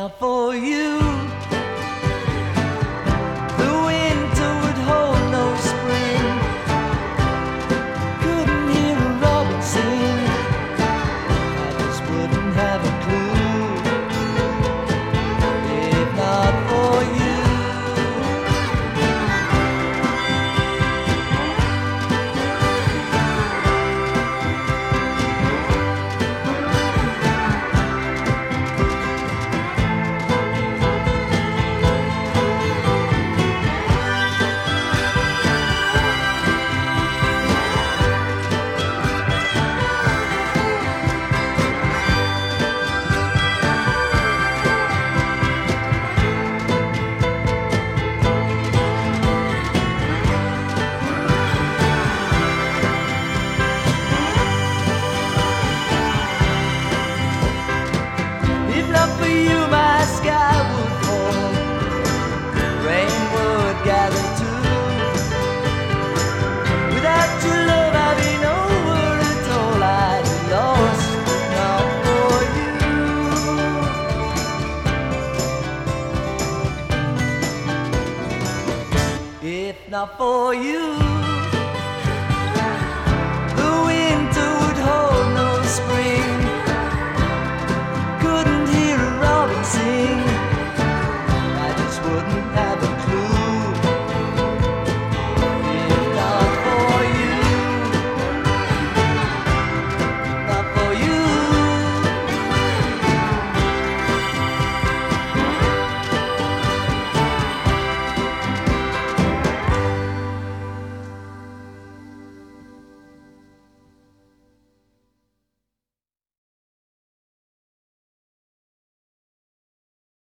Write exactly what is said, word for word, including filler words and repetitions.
not for you, the winter would hold no spring. Couldn't hear a robin sing, I just wouldn't have a clue. If not for you. If not for you, my sky would fall, rain would gather too. Without your love, I'd be nowhere at all. I'd be lost, not for you. If not for you.